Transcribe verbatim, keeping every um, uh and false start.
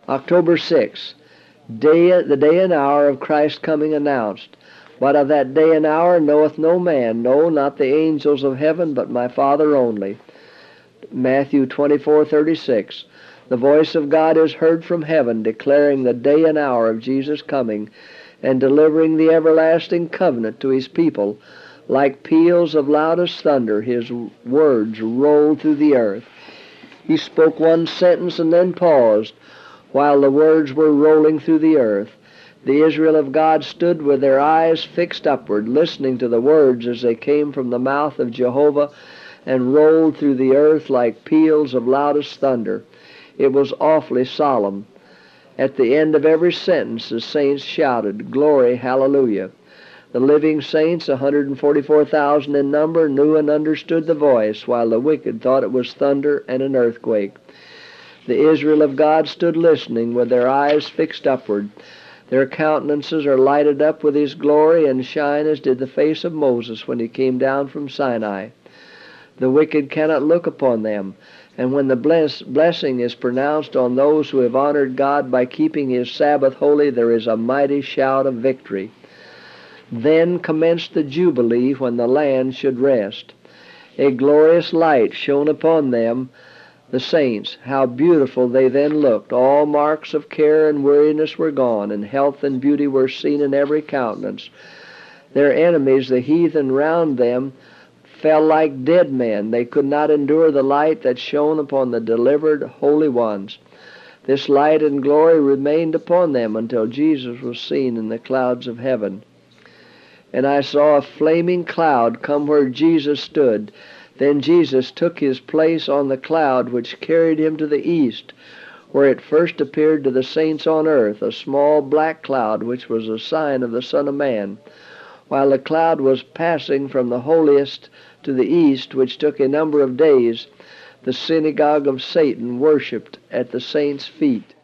October sixth, day, the day and hour of Christ's coming announced. But of that day and hour knoweth no man, no, not the angels of heaven, but my Father only. Matthew twenty-four thirty-six. The voice of God is heard from heaven, declaring the day and hour of Jesus' coming, and delivering the everlasting covenant to his people. Like peals of loudest thunder, his words rolled through the earth. He spoke one sentence and then paused, while the words were rolling through the earth. The Israel of God stood with their eyes fixed upward, listening to the words as they came from the mouth of Jehovah and rolled through the earth like peals of loudest thunder. It was awfully solemn. At the end of every sentence, the saints shouted, "Glory, hallelujah." The living saints, one hundred forty-four thousand in number, knew and understood the voice, while the wicked thought it was thunder and an earthquake. The Israel of God stood listening with their eyes fixed upward. Their countenances are lighted up with his glory and shine as did the face of Moses when he came down from Sinai. The wicked cannot look upon them, and when the bless, blessing is pronounced on those who have honored God by keeping his Sabbath holy, there is a mighty shout of victory. Then commenced the Jubilee, when the land should rest. A glorious light shone upon them, the saints. How beautiful they then looked! All marks of care and weariness were gone, and health and beauty were seen in every countenance. Their enemies, the heathen round them, fell like dead men. They could not endure the light that shone upon the delivered holy ones. This light and glory remained upon them until Jesus was seen in the clouds of heaven. And I saw a flaming cloud come where Jesus stood. Then Jesus took his place on the cloud, which carried him to the east, where it first appeared to the saints on earth, a small black cloud, which was a sign of the Son of Man. While the cloud was passing from the holiest to the east, which took a number of days, the synagogue of Satan worshipped at the saints' feet.